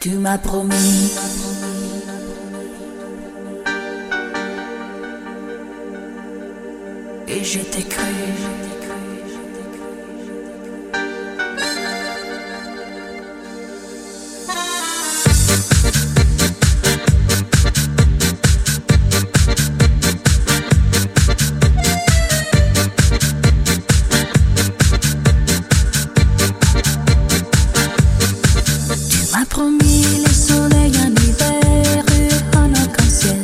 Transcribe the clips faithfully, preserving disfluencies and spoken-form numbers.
Tu m'as promis. Et je t'ai cru. Tu m'as promis le soleil en hiver et en arc-en-ciel.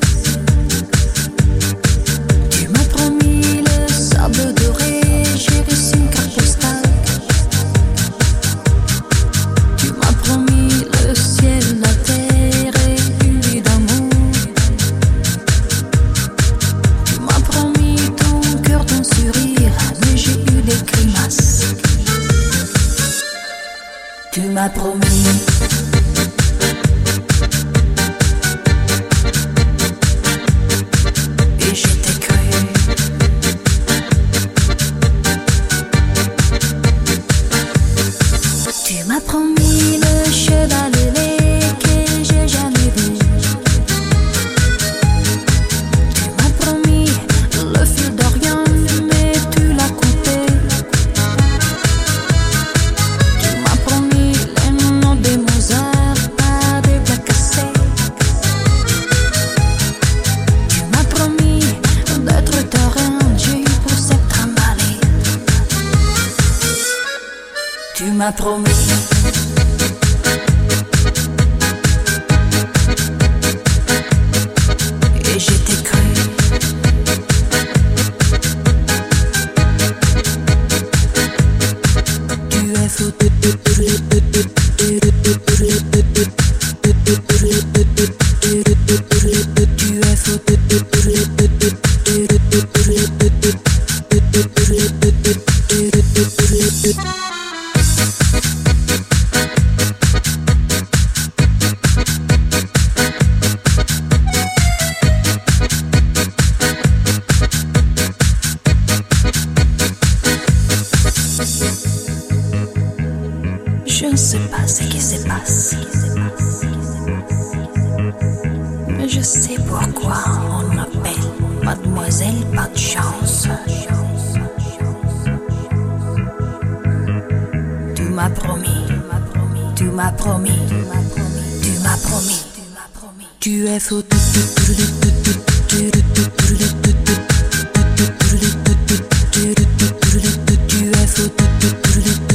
Tu m'as promis le sable doré, j'ai reçu une carte postale. Tu m'as promis le ciel, la terre et une vie d'amour. Tu m'as promis ton cœur, ton sourire, mais j'ai eu des grimaces. Tu m'as promis. Et je t'ai cru. Tu m'as promis le cheval ailé que j'ai jamais vu. Tu m'as promis le fil d'Orient, mais tu l'as coupé. Tu m'as promis les noms de Mozart, pas des plats cassés. Tu m'as promis d'être ta reine, j'ai eu pour cette trimballée. Tu m'as promis. Et je t'ai cru. Tu es fou. Tu es fou. Je ne sais pas ce qui se passe, mais je sais pourquoi on m'appelle Mademoiselle Pas de Chance. Tu m'as promis, tu m'as promis, tu m'as promis, tu es fou. Tu es fou.